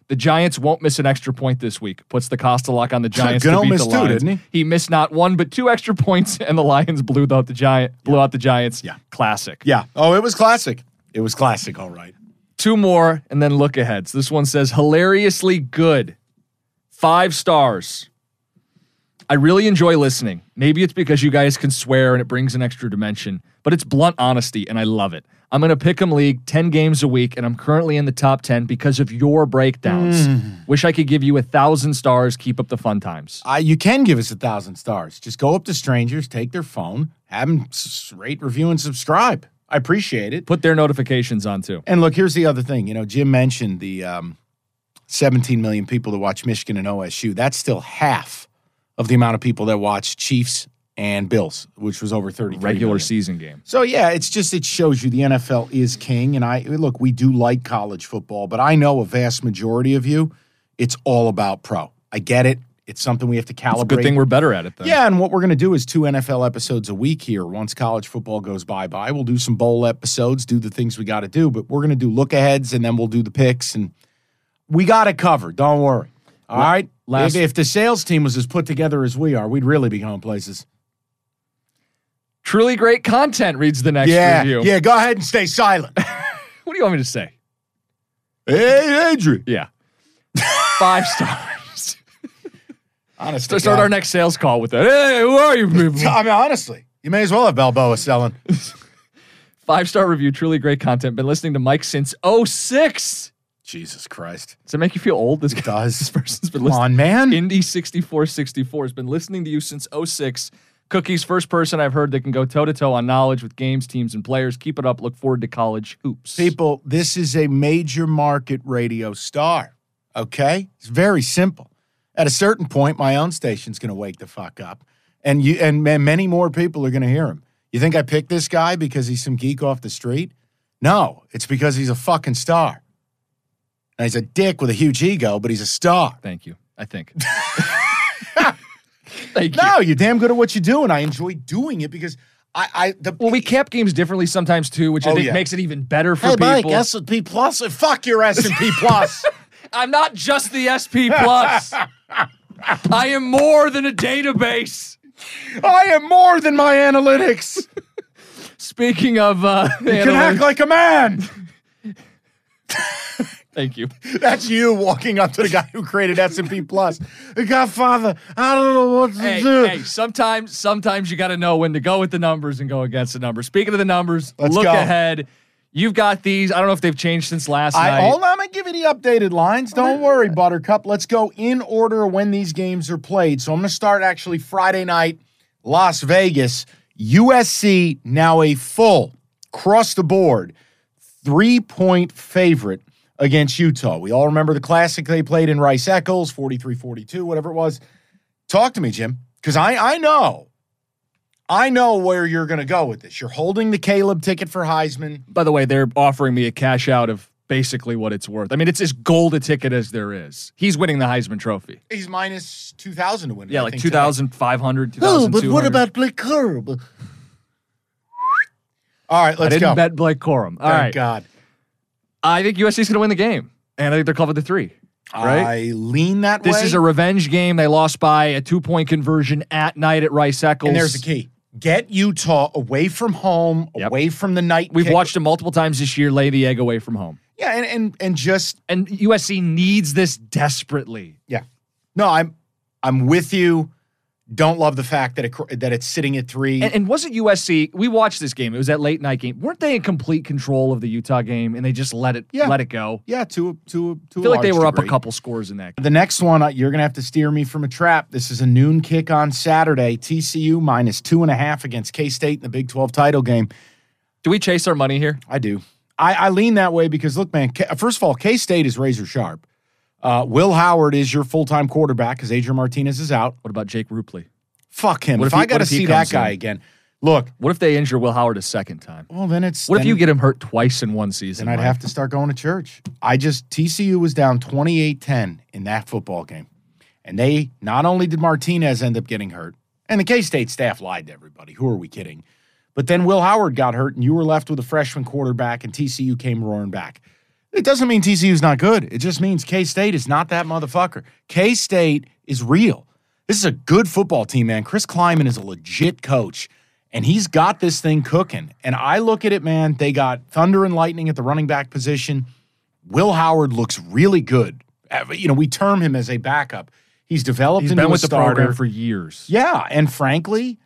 The Giants won't miss an extra point this week. Puts the Costa lock on the Giants to Gano beat the missed two, Lions. didn't he? He missed not one, but two extra points, and the Lions blew out the Giant, blew out the Giants. Yeah. Classic. Yeah. Oh, it was classic. It was classic, all right. Two more, and then look ahead. So this one says, hilariously good. Five stars. I really enjoy listening. Maybe it's because you guys can swear and it brings an extra dimension, but it's blunt honesty, and I love it. I'm in a pick'em league, ten games a week, and I'm currently in the top ten because of your breakdowns. Mm. Wish I could give you a thousand stars. Keep up the fun times. Uh, you can give us a thousand stars. Just go up to strangers, take their phone, have them s- rate, review, and subscribe. I appreciate it. Put their notifications on, too. And look, here's the other thing. You know, Jim mentioned the um, seventeen million people that watch Michigan and O S U. That's still half of the amount of people that watch Chiefs and Bills, which was over thirty-three regular million. Season game. So, yeah, it's just, it shows you the N F L is king. And I, look, we do like college football, but I know a vast majority of you, it's all about pro. I get it. It's something we have to calibrate. It's a good thing we're better at it, then. Yeah, and what we're going to do is two N F L episodes a week here. Once college football goes bye-bye, we'll do some bowl episodes, do the things we got to do, but we're going to do look-aheads, and then we'll do the picks, and we got it covered. Don't worry. All La- right? Last- if, if the sales team was as put together as we are, we'd really be going places. Truly great content, reads the next yeah, review. Yeah, go ahead and stay silent. What do you want me to say? Hey, Adrian. Yeah. Five stars. Honestly, start our next sales call with that. Hey, who are you people? I mean, honestly, you may as well have Balboa selling. Five-star review, truly great content. Been listening to Mike since oh six. Jesus Christ. Does it make you feel old? This it does. This person's been Come listening. on, man. Indy sixty-four sixty-four has been listening to you since oh six. Cookie's first person I've heard that can go toe-to-toe on knowledge with games, teams, and players. Keep it up. Look forward to college hoops. People, this is a major market radio star, okay? It's very simple. At a certain point, my own station's going to wake the fuck up, and you and many more people are going to hear him. You think I picked this guy because he's some geek off the street? No, it's because he's a fucking star. Now, he's a dick with a huge ego, but he's a star. Thank you, I think. Thank you. No, you're damn good at what you do, and I enjoy doing it because I, I the well, we cap games differently sometimes too, which I Oh, think yeah. makes it even better for hey, people. Mike, S and P Plus. Fuck your S and P Plus. I'm not just the S P Plus. I am more than a database. I am more than my analytics. Speaking of, uh, you can act like a man. Thank you. That's you walking up to the guy who created S and P Plus. The Godfather, I don't know what to Hey, do. hey, sometimes, sometimes you got to know when to go with the numbers and go against the numbers. Speaking of the numbers, Let's look go. ahead. You've got these. I don't know if they've changed since last I, night. hold on, I'm going to give you the updated lines. Don't worry, Buttercup. Let's go in order when these games are played. So I'm going to start actually Friday night, Las Vegas. U S C now a full, across the board, three-point favorite against Utah. We all remember the classic they played in Rice-Eccles, forty-three forty-two, whatever it was. Talk to me, Jim, because I, I know. I know where you're going to go with this. You're holding the Caleb ticket for Heisman. By the way, they're offering me a cash out of basically what it's worth. I mean, it's as gold a ticket as there is. He's winning the Heisman Trophy. He's minus two thousand to win it. Yeah, I like think, two thousand five hundred, today. Oh, but what two thousand two hundred. about Blake Corum? All right, I let's didn't go. bet Blake Corum. All Thank right. God. I think U S C's going to win the game, and I think they're covered the three. Right? I lean that This way. is a revenge game. They lost by a two-point conversion at night at Rice-Eccles. And there's the key. Get Utah away from home, Yep. away from the night We've kick. watched them multiple times this year lay the egg away from home. Yeah, and, and and just And U S C needs this desperately. yeah. No, I'm I'm with you. Don't love the fact that it that it's sitting at three. And, and wasn't U S C, we watched this game. It was that late night game. Weren't they in complete control of the Utah game and they just let it Yeah. let it go? yeah, to a, to a, to I feel a like they large were up a degree. couple scores in that game. The next one, uh, you're going to have to steer me from a trap. This is a noon kick on Saturday. T C U minus two and a half against K-State in the Big twelve title game. Do we chase our money here? I do. I, I lean that way because, look, man, K- first of all, K-State is razor sharp. Uh, Will Howard is your full-time quarterback because Adrian Martinez is out. What about Jake Rupley? Fuck him. What If, if he- I got to what if he see that comes guy in? again. Look, What if they injure Will Howard a second time? well, then it's. What then, if you get him hurt twice in one season? Then I'd Mike? have to start going to church. I just, T C U was down twenty-eight ten in that football game. And they, not only did Martinez end up getting hurt, and the K-State staff lied to everybody. Who are we kidding? But then Will Howard got hurt, and you were left with a freshman quarterback, and T C U came roaring back. It doesn't mean T C U's not good. It just means K-State is not that motherfucker. K-State is real. This is a good football team, man. Chris Kleiman is a legit coach, and he's got this thing cooking. And I look at it, man, they got thunder and lightning at the running back position. Will Howard looks really good. You know, we term him as a backup. He's developed He's into been a with the starter. program for years. Yeah, and frankly,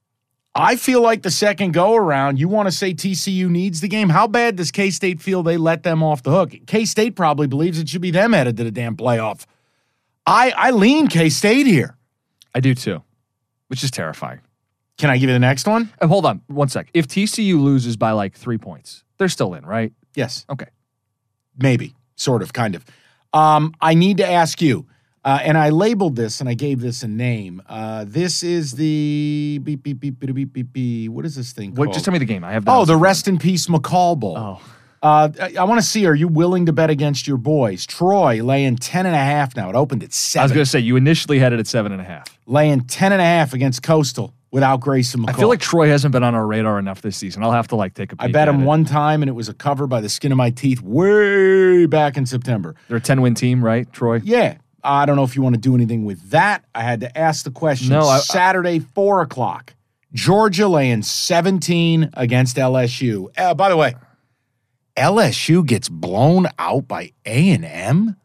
I feel like the second go-around, you want to say T C U needs the game. How bad does K-State feel they let them off the hook? K-State probably believes it should be them headed to the damn playoff. I, I lean K-State here. I do too, which is terrifying. Can I give you the next one? Uh, hold on one sec. If T C U loses by like three points, they're still in, right? Yes. Okay. Maybe. Sort of, kind of. Um, I need to ask you, uh, and I labeled this and I gave this a name. Uh, this is the beep, beep, beep, beep, beep, beep, beep. What is this thing What, called? just tell me the game. I have. Oh, the Rest in Peace McCall Bowl. Oh. Uh, I, I want to see, are you willing to bet against your boys? Troy laying ten and a half now. It opened at seven. I was going to say, you initially had it at seven and a half. Laying ten and a half against Coastal without Grayson McCall. I feel like Troy hasn't been on our radar enough this season. I'll have to like take a peek I bet at him it. one time, and it was a cover by the skin of my teeth way back in September. They're a ten-win team, right, Troy? Yeah. I don't know if you want to do anything with that. I had to ask the question. No, I- Saturday, four o'clock. Georgia laying seventeen against L S U. Uh, by the way, L S U gets blown out by A and M?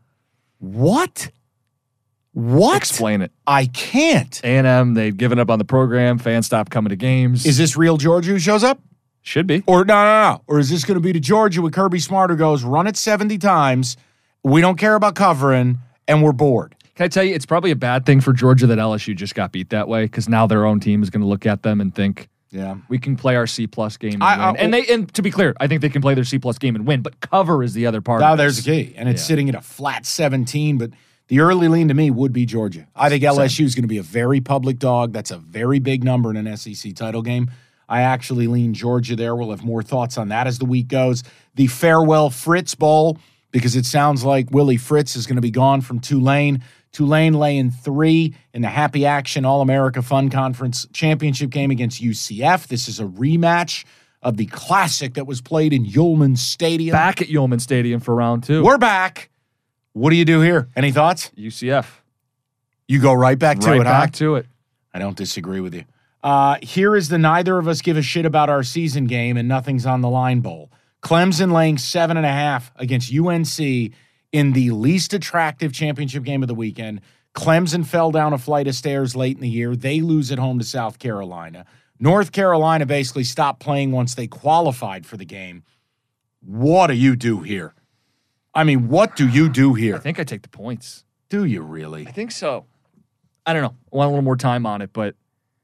What? What? Explain it. I can't. A and M, they've given up on the program. Fans stopped coming to games. Is this real Georgia who shows up? Should be. Or no, no, no. Or is this going to be the Georgia with Kirby Smart who goes, run it seventy times, we don't care about covering, and we're bored? Can I tell you, it's probably a bad thing for Georgia that L S U just got beat that way because now their own team is going to look at them and think, yeah, we can play our C plus game and I- win. I- and they, and to be clear, I think they can play their C plus game and win, but cover is the other part. Now of there's this. the key, and it's Yeah. sitting at a flat seventeen, but the early lean to me would be Georgia. I think L S U is going to be a very public dog. That's a very big number in an S E C title game. I actually lean Georgia there. We'll have more thoughts on that as the week goes. The farewell Fritz Bowl, because it sounds like Willie Fritz is going to be gone from Tulane. Tulane laying three in the Happy Action All-America Fun Conference Championship game against U C F. This is a rematch of the classic that was played in Yulman Stadium. Back at Yulman Stadium for round two. We're back. What do you do here? Any thoughts? U C F. You go right back to right it, back huh? to it. I don't disagree with you. Uh, here is the neither of us give a shit about our season game and nothing's on the line bowl. Clemson laying seven and a half against U N C in the least attractive championship game of the weekend. Clemson fell down a flight of stairs late in the year. They lose at home to South Carolina. North Carolina basically stopped playing once they qualified for the game. What do you do here? I mean, what do you do here? I think I take the points. Do you really? I think so. I don't know. I want a little more time on it, but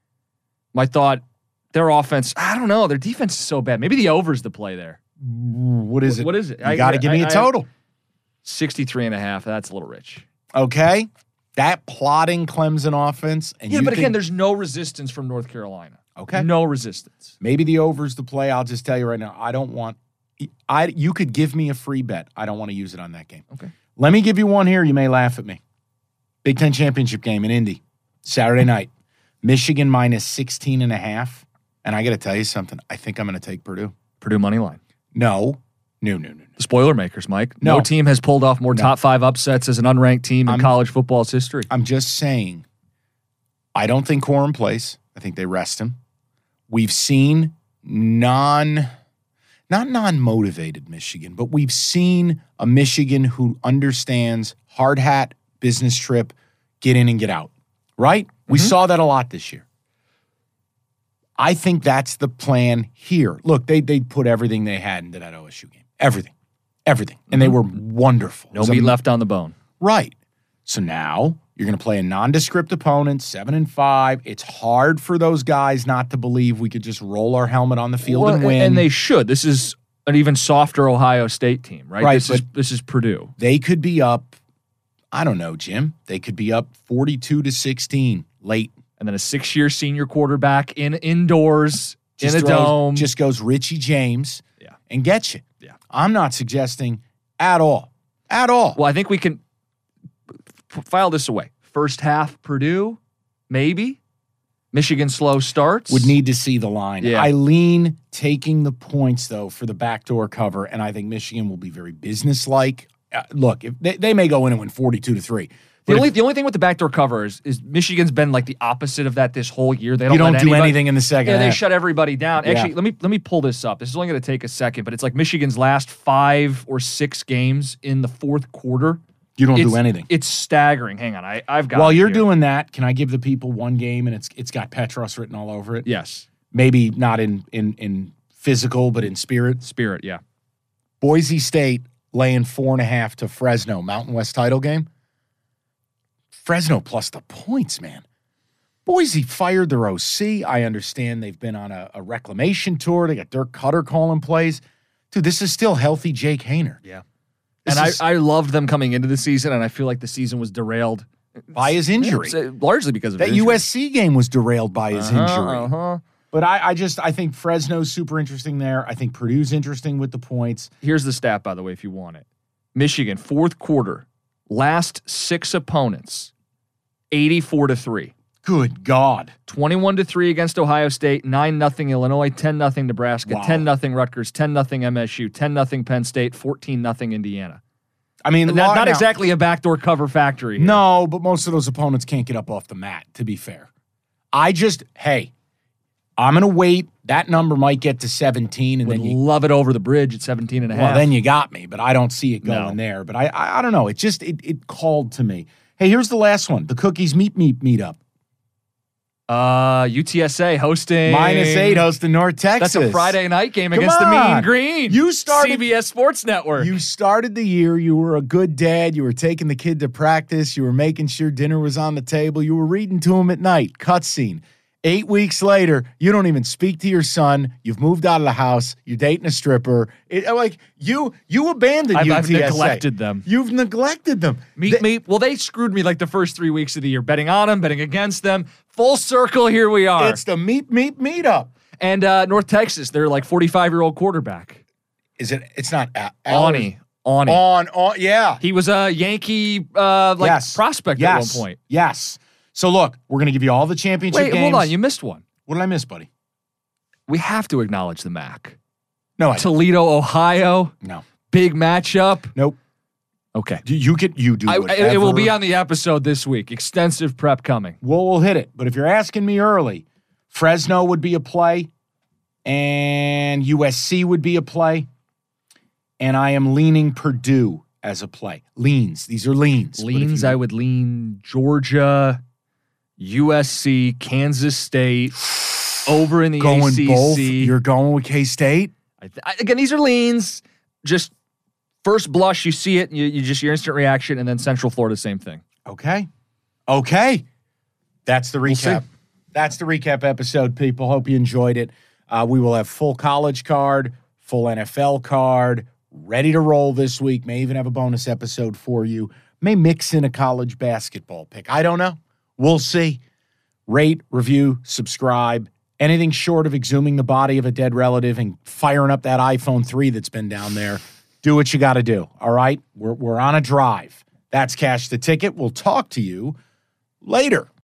my thought, their offense, I don't know. Their defense is so bad. Maybe the over's the play there. What is it? What is it? You got to give me a a total. sixty-three and a half. That's a little rich. Okay. That plotting Clemson offense. And Yeah, you but again, think- there's no resistance from North Carolina. Okay. No resistance. maybe the over's the play. I'll just tell you right now, I don't want I you could give me a free bet. I don't want to use it on that game. Okay. Let me give you one here. You may laugh at me. Big Ten championship game in Indy, Saturday night. Michigan minus sixteen and a half. And I got to tell you something. I think I'm going to take Purdue. Purdue money line. No. No, no, no, no. The spoiler makers, Mike. No, No. team has pulled off more No. top five upsets as an unranked team in I'm- college football's history. I'm just saying, I don't think Corum plays. I think they rest him. We've seen non, not non-motivated Michigan, but we've seen a Michigan who understands hard hat, business trip, get in and get out, right? We saw that a lot this year. I think that's the plan here. Look, they they put everything they had into that O S U game. Everything. Everything. And they were wonderful. No It was meat am- left on the bone. Right. So now you're going to play a nondescript opponent, seven and five. It's hard for those guys not to believe we could just roll our helmet on the field Well, and win. And they should. This is an even softer Ohio State team, right? Right, This is but- this is Purdue. They could be up, I don't know, Jim. They could be up forty-two to sixteen late. And then a six-year senior quarterback in indoors Just in a throws- dome. Just goes Richie James Yeah. and gets you. Yeah. I'm not suggesting at all. At all. Well, I think we can f- file this away. First half, Purdue, maybe. Michigan slow starts. Would need to see the line. Yeah. I lean taking the points, though, for the backdoor cover, and I think Michigan will be very businesslike. Uh, look, if they, they may go in and win forty-two to three. The only the only thing with the backdoor cover is, is Michigan's been like the opposite of that this whole year. They don't, you don't let do anybody, anything in the second Yeah, half. they shut everybody down. Yeah. Actually, let me let me pull this up. This is only going to take a second, but it's like Michigan's last five or six games in the fourth quarter. You don't it's, do anything. It's staggering. Hang on, I, I've got. While it you're here. doing that, can I give the people one game and it's it's got Petros written all over it? Yes, Maybe not in in in physical, but in spirit. Spirit, yeah. Boise State laying four and a half to Fresno, Mountain West title game. Fresno plus the points, man. Boise fired their O C. I understand they've been on a, a reclamation tour. They got Dirk Cutter calling plays. Dude, this is still healthy Jake Haener. Yeah. This and is- I, I loved them coming into the season, and I feel like the season was derailed. By his injury. Yeah, largely because of That his injury. U S C game was derailed by his Uh-huh, injury. uh-huh. But I, I just I think Fresno's super interesting there. I think Purdue's interesting with the points. Here's the stat, by the way, if you want it. Michigan, fourth quarter, last six opponents, eighty-four to three. Good God. twenty-one to three against Ohio State, nine nothing Illinois, ten nothing Nebraska, Wow. ten nothing Rutgers, ten nothing M S U, ten nothing Penn State, fourteen nothing Indiana. I mean, Not, lot- not now- exactly a backdoor cover factory here. No, but most of those opponents can't get up off the mat, to be fair. I just, hey, I'm going to wait. That number might get to seventeen, and Would then you, love it over the bridge at seventeen and a half. well, then you got me, but I don't see it going No. there. But I, I, I don't know. It just, it, it called to me. Hey, here's the last one. The Cookies Meet Meet Meetup. Uh, U T S A hosting Minus eight hosting North Texas. That's a Friday night game Come against the Mean on. Green. You started- C B S Sports Network. You started the year. You were a good dad. You were taking the kid to practice. You were making sure dinner was on the table. You were reading to him at night. Cutscene. Eight weeks later, you don't even speak to your son. You've moved out of the house. You're dating a stripper. It, like you, you abandoned I've, U T I've S A. neglected them. You've neglected them. Meet They- me. Well, they screwed me like the first three weeks of the year, betting on them, betting against them. Full circle, here we are. It's the meet meet meetup. and uh, North Texas, they're like forty-five-year-old quarterback. Is it? It's not Al- Ani. Ani. On on. Yeah. He was a Yankee uh, like yes. prospect yes. at one point. Yes. So look, we're gonna give you all the championship Wait, games. hold on. You missed one. What did I miss, buddy? We have to acknowledge the M A C. No, I Toledo, Ohio. no. Big matchup. Nope. Okay. You, you could you do I, whatever. it, it will be on the episode this week. Extensive prep coming. We'll, we'll hit it. But if you're asking me early, Fresno would be a play, and U S C would be a play, and I am leaning Purdue as a play. Leans. These are leans. But if Leans, you- I would lean Georgia, U S C, Kansas State, over in the going A C C. both. You're going with K-State? I th- I, again, these are leans. Just first blush, you see it, you, you just your instant reaction, and then Central Florida, same thing. Okay. Okay. That's the recap. see. That's the recap episode, people. Hope you enjoyed it. Uh, we will have full college card, full N F L card, ready to roll this week. May even have a bonus episode for you. May mix in a college basketball pick. I don't know. We'll see. Rate, review, subscribe. Anything short of exhuming the body of a dead relative and firing up that iPhone three that's been down there, do what you got to do, all right? We're, we're on a drive. That's Cash the Ticket. We'll talk to you later.